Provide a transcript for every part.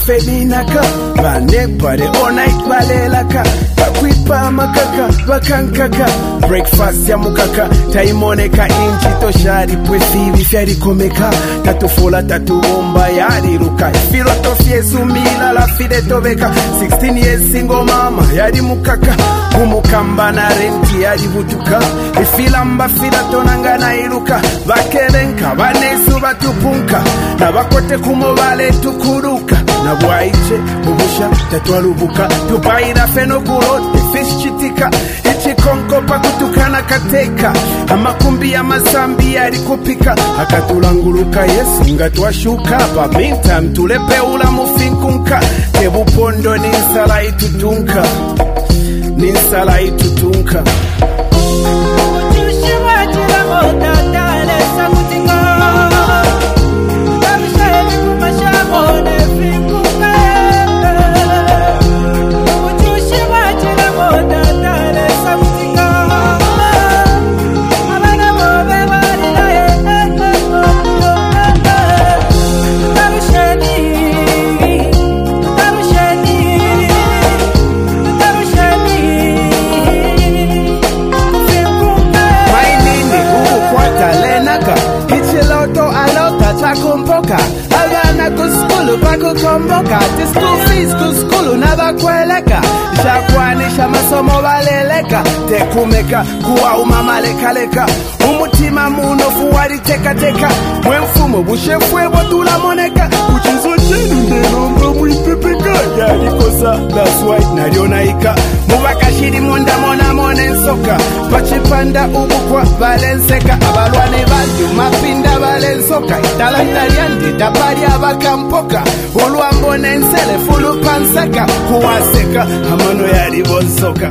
fedinaka banepare onait balelaka bakwipa makaka bakankaka breakfast ya mukaka taimoneka inchi toshari pwesivi fyarikomeka tatufola tatubomba yariruka filosofie sumila la fide tobeka 16 years single mama yari mukaka umukamba na renti yari butuka ifilamba fila tonangana iruka bakerenka banesu batupunka nabakote kumobale tukuruka nabwaiche ubusha tatwalubuka tubaira fenokulote fish chitika ichikonko pakutukana kateka amakumbi ya mazambi yari kupika akatulanguluka Yesu ngatwashuka pa meantime tulepeula mufinkunka tebupondo ninsala itutunka ninsala itutunka kumpoka abana kuskulu bakukomboka ti school fees kuskulu nabakweleka shakwanisha masomo baleleka tekumeka kuwa umamalekaleka umutima munofu walitekateka mwenfumo bushefwe botulamoneka kuchizo chenu ndelomba mwipepeka yalikosa that's why narionaika mubakashiri monda mona monensoka pachipanda ubukwa balenseka abalwane bantu mapinda balensoka italantariandi tapari abakampoka ulwambo nensele fulu panseka kuwaseka amano yari bonsoka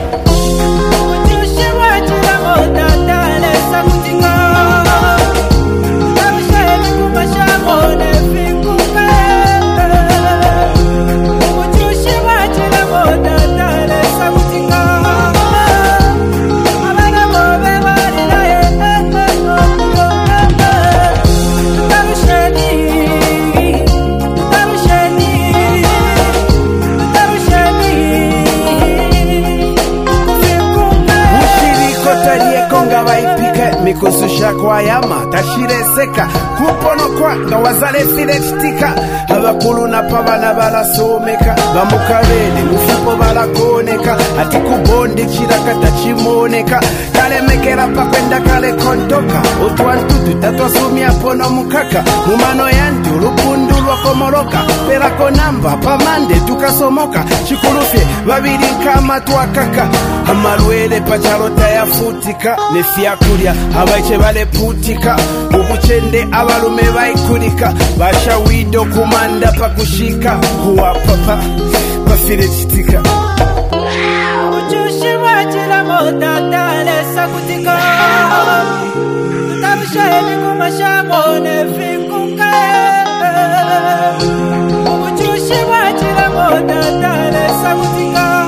mikususha kwa yama tashireseka kupono kwa na wazale filechitika abakulu na pabana balasomeka bamukabene mufipo balakoneka ati kubondi chiraka tachimoneka kale mekera pakwenda kale kontoka otwantutu tatwasumia pono mukaka mumano yantu lupundu lwakomoroka perako namba pamande tukasomoka chikurufye babiri kama twakaka amalwele pachalota yafutika nefyakulya abaiche bale putika ubuchende abalume baikulika bashawido kumanda pakushika kuwa papa bafire chitika uchushi wachira moda dale sakutika utabishaheli kumashamone finkuka uchushi wachira moda dale sakutika